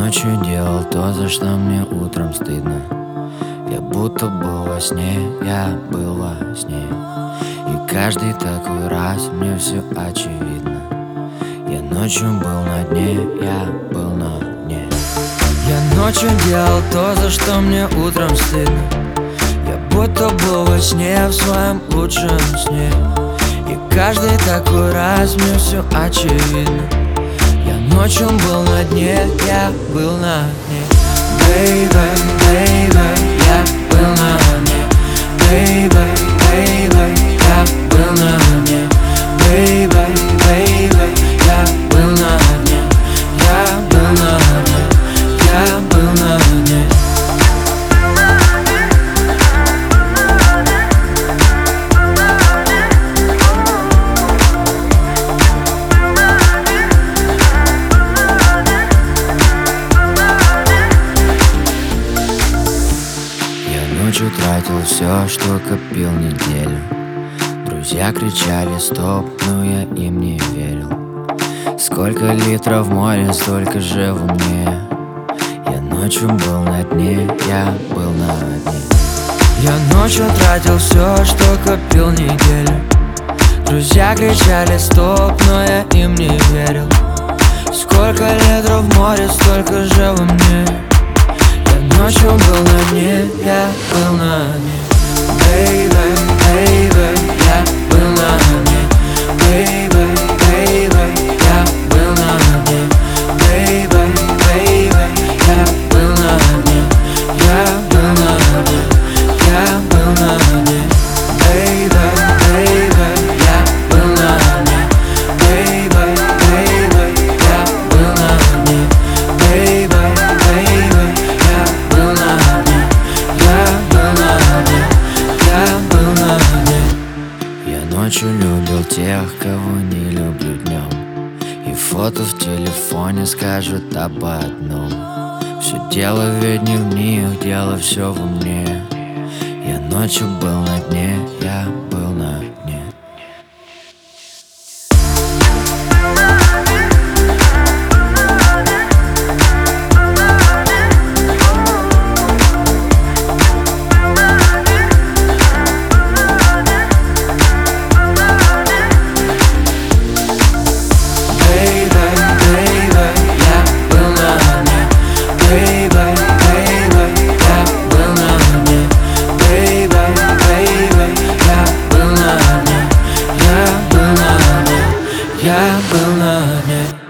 ночью делал то, за что мне утром стыдно. Я будто был во сне, я был во сне. И каждый такой раз мне все очевидно. Я ночью был на дне, я был на дне. Я ночью делал то, за что мне утром стыдно. Я будто был во сне, в своем лучшем сне. И каждый такой раз мне все очевидно. Я ночью был на дне, я был на дне. Baby, baby, я был на дне. Baby, baby, я был на дне. Baby, baby, я был на дне. Я был на дне, я был на дне. Ночью тратил все, что копил неделю. Друзья кричали стоп, но я им не верил. Сколько литров в море, столько же в уме. Я ночью был на дне, я был на дне. Я ночью тратил все, что копил неделю. Друзья кричали стоп, но я им не верил. Сколько литров в море, столько же во мне. Ночью был на дне, я был на дне. Baby, baby, я был на дне. Baby, baby, я был на дне. Baby, baby, я был на дне. Я был на дне, я был на дне. Baby, baby, я был на дне. Baby, baby, я был на дне. Baby, baby, я был на дне. Я ночью любил тех, кого не люблю днем. И фото в телефоне скажут об одном. Все дело ведь не в них, дело все во мне. Я ночью был на дне, я был на дне. Я был на дне.